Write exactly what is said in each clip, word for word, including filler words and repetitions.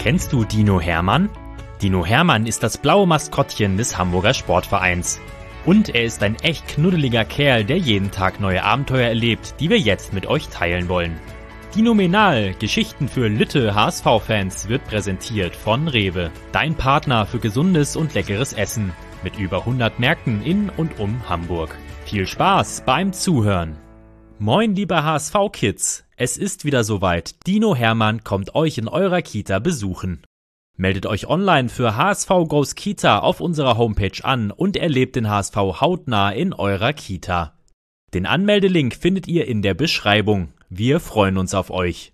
Kennst du Dino Hermann? Dino Hermann ist das blaue Maskottchen des Hamburger Sportvereins. Und er ist ein echt knuddeliger Kerl, der jeden Tag neue Abenteuer erlebt, die wir jetzt mit euch teilen wollen. Dinomenal, Geschichten für Lütte H S V-Fans, wird präsentiert von Rewe, dein Partner für gesundes und leckeres Essen, mit über hundert Märkten in und um Hamburg. Viel Spaß beim Zuhören! Moin liebe H S V-Kids, es ist wieder soweit, Dino Hermann kommt euch in eurer Kita besuchen. Meldet euch online für H S V Goes Kita auf unserer Homepage an und erlebt den H S V hautnah in eurer Kita. Den Anmeldelink findet ihr in der Beschreibung. Wir freuen uns auf euch.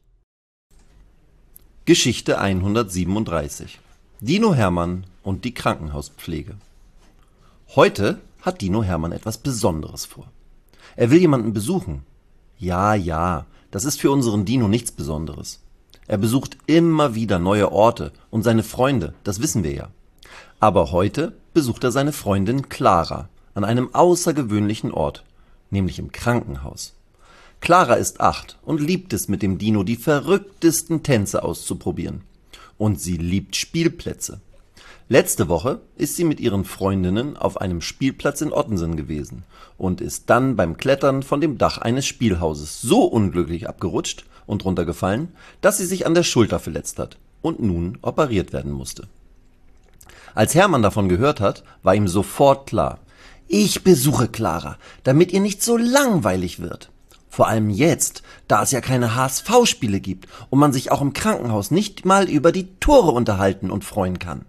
Geschichte hundertsiebenunddreißig. Dino Hermann und die Krankenhauspflege. Heute hat Dino Hermann etwas Besonderes vor. Er will jemanden besuchen. Ja, ja, das ist für unseren Dino nichts Besonderes. Er besucht immer wieder neue Orte und seine Freunde, das wissen wir ja. Aber heute besucht er seine Freundin Clara an einem außergewöhnlichen Ort, nämlich im Krankenhaus. Clara ist acht und liebt es, mit dem Dino die verrücktesten Tänze auszuprobieren. Und sie liebt Spielplätze. Letzte Woche ist sie mit ihren Freundinnen auf einem Spielplatz in Ottensen gewesen und ist dann beim Klettern von dem Dach eines Spielhauses so unglücklich abgerutscht und runtergefallen, dass sie sich an der Schulter verletzt hat und nun operiert werden musste. Als Hermann davon gehört hat, war ihm sofort klar: Ich besuche Clara, damit ihr nicht so langweilig wird. Vor allem jetzt, da es ja keine H S V-Spiele gibt und man sich auch im Krankenhaus nicht mal über die Tore unterhalten und freuen kann.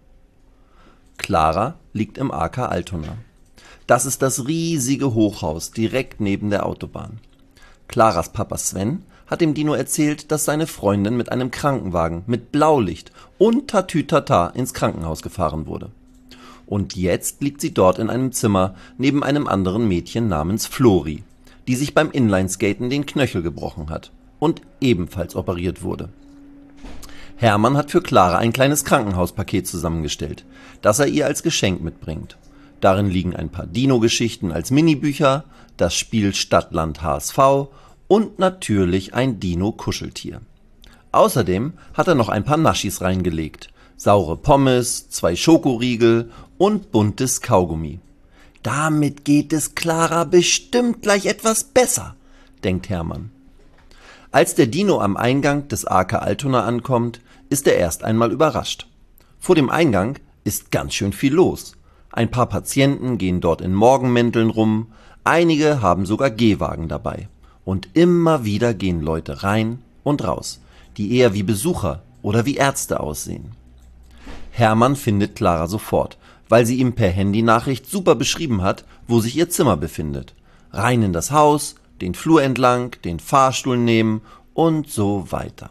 Clara liegt im A K Altona. Das ist das riesige Hochhaus direkt neben der Autobahn. Claras Papa Sven hat dem Dino erzählt, dass seine Freundin mit einem Krankenwagen mit Blaulicht und Tatütata ins Krankenhaus gefahren wurde. Und jetzt liegt sie dort in einem Zimmer neben einem anderen Mädchen namens Flori, die sich beim Inlineskaten den Knöchel gebrochen hat und ebenfalls operiert wurde. Hermann hat für Clara ein kleines Krankenhauspaket zusammengestellt, das er ihr als Geschenk mitbringt. Darin liegen ein paar Dino-Geschichten als Minibücher, das Spiel Stadtland H S V und natürlich ein Dino-Kuscheltier. Außerdem hat er noch ein paar Naschis reingelegt, saure Pommes, zwei Schokoriegel und buntes Kaugummi. Damit geht es Clara bestimmt gleich etwas besser, denkt Hermann. Als der Dino am Eingang des A K Altona ankommt, ist er erst einmal überrascht. Vor dem Eingang ist ganz schön viel los. Ein paar Patienten gehen dort in Morgenmänteln rum, einige haben sogar Gehwagen dabei. Und immer wieder gehen Leute rein und raus, die eher wie Besucher oder wie Ärzte aussehen. Hermann findet Clara sofort, weil sie ihm per Handynachricht super beschrieben hat, wo sich ihr Zimmer befindet. Rein in das Haus, den Flur entlang, den Fahrstuhl nehmen und so weiter.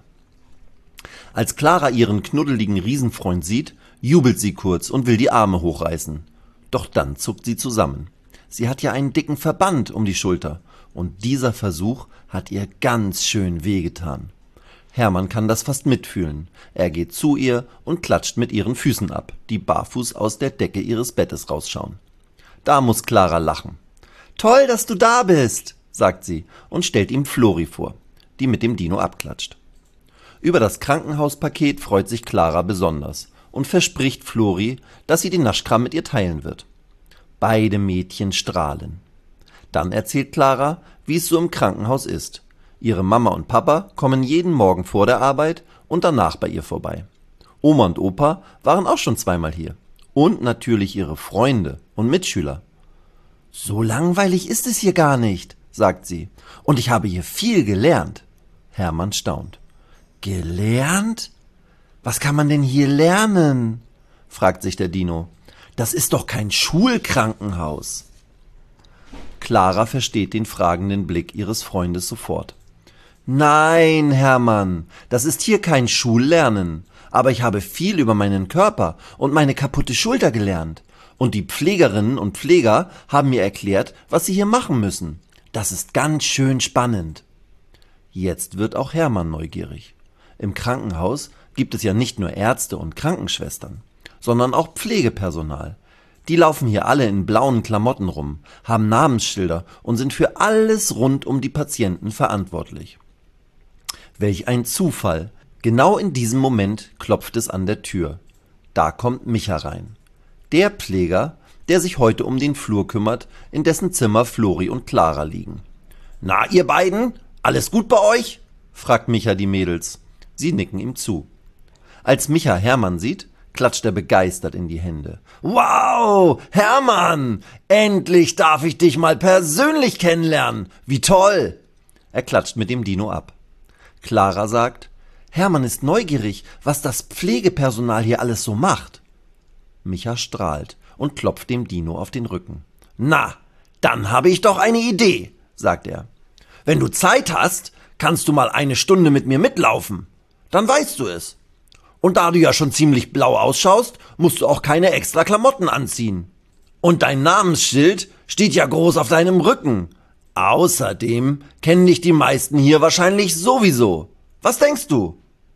Als Clara ihren knuddeligen Riesenfreund sieht, jubelt sie kurz und will die Arme hochreißen. Doch dann zuckt sie zusammen. Sie hat ja einen dicken Verband um die Schulter und dieser Versuch hat ihr ganz schön wehgetan. Hermann kann das fast mitfühlen. Er geht zu ihr und klatscht mit ihren Füßen ab, die barfuß aus der Decke ihres Bettes rausschauen. Da muss Clara lachen. »Toll, dass du da bist«, sagt sie und stellt ihm Flori vor, die mit dem Dino abklatscht. Über das Krankenhauspaket freut sich Clara besonders und verspricht Flori, dass sie den Naschkram mit ihr teilen wird. Beide Mädchen strahlen. Dann erzählt Clara, wie es so im Krankenhaus ist. Ihre Mama und Papa kommen jeden Morgen vor der Arbeit und danach bei ihr vorbei. Oma und Opa waren auch schon zweimal hier. Und natürlich ihre Freunde und Mitschüler. »So langweilig ist es hier gar nicht«, sagt sie. »Und ich habe hier viel gelernt.« Hermann staunt. »Gelernt? Was kann man denn hier lernen?«, fragt sich der Dino. »Das ist doch kein Schulkrankenhaus.« Clara versteht den fragenden Blick ihres Freundes sofort. »Nein, Hermann, das ist hier kein Schullernen. Aber ich habe viel über meinen Körper und meine kaputte Schulter gelernt. Und die Pflegerinnen und Pfleger haben mir erklärt, was sie hier machen müssen. Das ist ganz schön spannend.« Jetzt wird auch Hermann neugierig. Im Krankenhaus gibt es ja nicht nur Ärzte und Krankenschwestern, sondern auch Pflegepersonal. Die laufen hier alle in blauen Klamotten rum, haben Namensschilder und sind für alles rund um die Patienten verantwortlich. Welch ein Zufall! Genau in diesem Moment klopft es an der Tür. Da kommt Micha rein. Der Pfleger, der sich heute um den Flur kümmert, in dessen Zimmer Flori und Clara liegen. »Na, ihr beiden, alles gut bei euch?« fragt Micha die Mädels. Sie nicken ihm zu. Als Micha Hermann sieht, klatscht er begeistert in die Hände. »Wow, Hermann, endlich darf ich dich mal persönlich kennenlernen. Wie toll!« Er klatscht mit dem Dino ab. Clara sagt, »Hermann ist neugierig, was das Pflegepersonal hier alles so macht.« Micha strahlt und klopft dem Dino auf den Rücken. »Na, dann habe ich doch eine Idee«, sagt er. »Wenn du Zeit hast, kannst du mal eine Stunde mit mir mitlaufen. Dann weißt du es. Und da du ja schon ziemlich blau ausschaust, musst du auch keine extra Klamotten anziehen. Und dein Namensschild steht ja groß auf deinem Rücken. Außerdem kennen dich die meisten hier wahrscheinlich sowieso. Was denkst du?«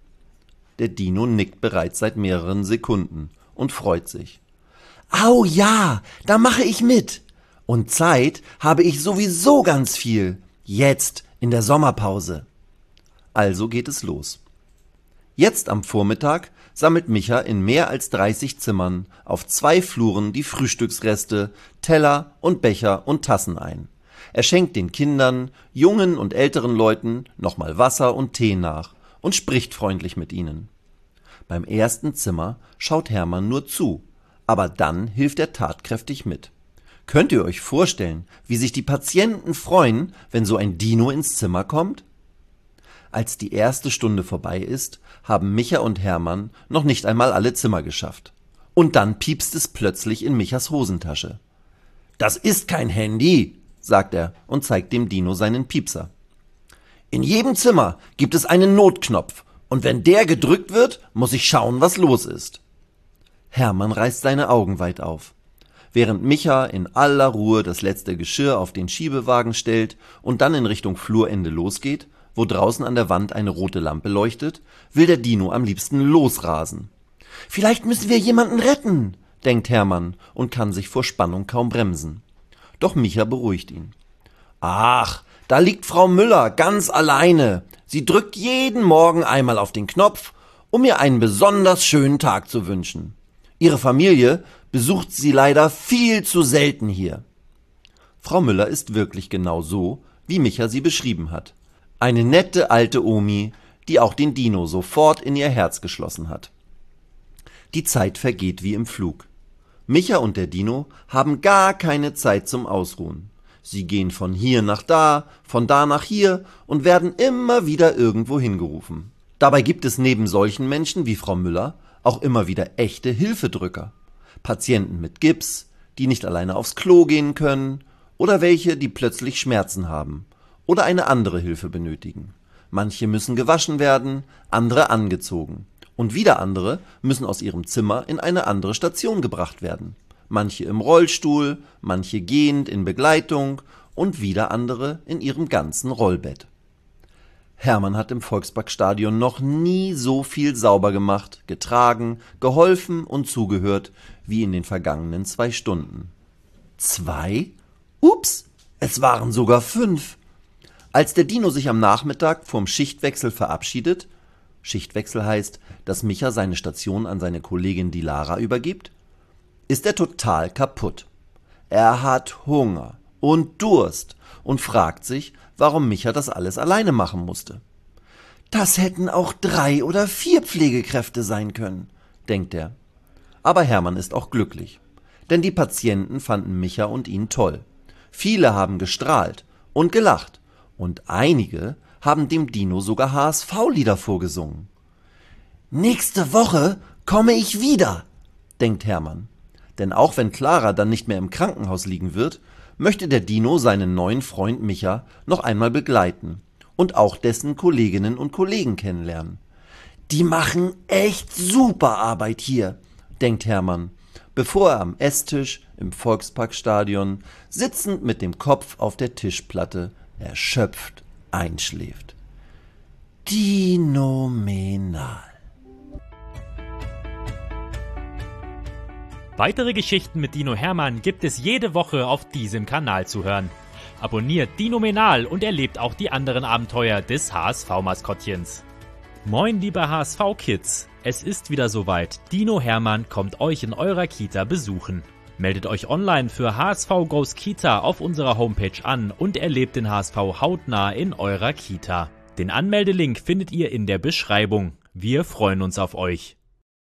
Der Dino nickt bereits seit mehreren Sekunden und freut sich. »Au ja, da mache ich mit. Und Zeit habe ich sowieso ganz viel. Jetzt in der Sommerpause.« Also geht es los. Jetzt am Vormittag sammelt Micha in mehr als dreißig Zimmern auf zwei Fluren die Frühstücksreste, Teller und Becher und Tassen ein. Er schenkt den Kindern, jungen und älteren Leuten nochmal Wasser und Tee nach und spricht freundlich mit ihnen. Beim ersten Zimmer schaut Hermann nur zu, aber dann hilft er tatkräftig mit. Könnt ihr euch vorstellen, wie sich die Patienten freuen, wenn so ein Dino ins Zimmer kommt? Als die erste Stunde vorbei ist, haben Micha und Hermann noch nicht einmal alle Zimmer geschafft. Und dann piepst es plötzlich in Michas Hosentasche. »Das ist kein Handy«, sagt er und zeigt dem Dino seinen Piepser. »In jedem Zimmer gibt es einen Notknopf und wenn der gedrückt wird, muss ich schauen, was los ist.« Hermann reißt seine Augen weit auf. Während Micha in aller Ruhe das letzte Geschirr auf den Schiebewagen stellt und dann in Richtung Flurende losgeht, wo draußen an der Wand eine rote Lampe leuchtet, will der Dino am liebsten losrasen. »Vielleicht müssen wir jemanden retten«, denkt Hermann und kann sich vor Spannung kaum bremsen. Doch Micha beruhigt ihn. »Ach, da liegt Frau Müller ganz alleine. Sie drückt jeden Morgen einmal auf den Knopf, um mir einen besonders schönen Tag zu wünschen. Ihre Familie besucht sie leider viel zu selten hier.« Frau Müller ist wirklich genau so, wie Micha sie beschrieben hat. Eine nette alte Omi, die auch den Dino sofort in ihr Herz geschlossen hat. Die Zeit vergeht wie im Flug. Micha und der Dino haben gar keine Zeit zum Ausruhen. Sie gehen von hier nach da, von da nach hier und werden immer wieder irgendwo hingerufen. Dabei gibt es neben solchen Menschen wie Frau Müller auch immer wieder echte Hilfedrücker. Patienten mit Gips, die nicht alleine aufs Klo gehen können, oder welche, die plötzlich Schmerzen haben oder eine andere Hilfe benötigen. Manche müssen gewaschen werden, andere angezogen. Und wieder andere müssen aus ihrem Zimmer in eine andere Station gebracht werden. Manche im Rollstuhl, manche gehend in Begleitung und wieder andere in ihrem ganzen Rollbett. Hermann hat im Volksparkstadion noch nie so viel sauber gemacht, getragen, geholfen und zugehört wie in den vergangenen zwei Stunden. Zwei? Ups, es waren sogar fünf. Als der Dino sich am Nachmittag vorm Schichtwechsel verabschiedet, Schichtwechsel heißt, dass Micha seine Station an seine Kollegin die Lara übergibt, ist er total kaputt. Er hat Hunger und Durst und fragt sich, warum Micha das alles alleine machen musste. Das hätten auch drei oder vier Pflegekräfte sein können, denkt er. Aber Hermann ist auch glücklich, denn die Patienten fanden Micha und ihn toll. Viele haben gestrahlt und gelacht und einige haben dem Dino sogar H S V-Lieder vorgesungen. »Nächste Woche komme ich wieder«, denkt Hermann. Denn auch wenn Clara dann nicht mehr im Krankenhaus liegen wird, möchte der Dino seinen neuen Freund Micha noch einmal begleiten und auch dessen Kolleginnen und Kollegen kennenlernen. »Die machen echt super Arbeit hier«, denkt Hermann, bevor er am Esstisch im Volksparkstadion sitzend mit dem Kopf auf der Tischplatte erschöpft einschläft. Dinomenal. Weitere Geschichten mit Dino Hermann gibt es jede Woche auf diesem Kanal zu hören. Abonniert Dinomenal und erlebt auch die anderen Abenteuer des H S V-Maskottchens. Moin liebe H S V-Kids, es ist wieder soweit. Dino Hermann kommt euch in eurer Kita besuchen. Meldet euch online für H S V Goes Kita auf unserer Homepage an und erlebt den H S V hautnah in eurer Kita. Den Anmeldelink findet ihr in der Beschreibung. Wir freuen uns auf euch.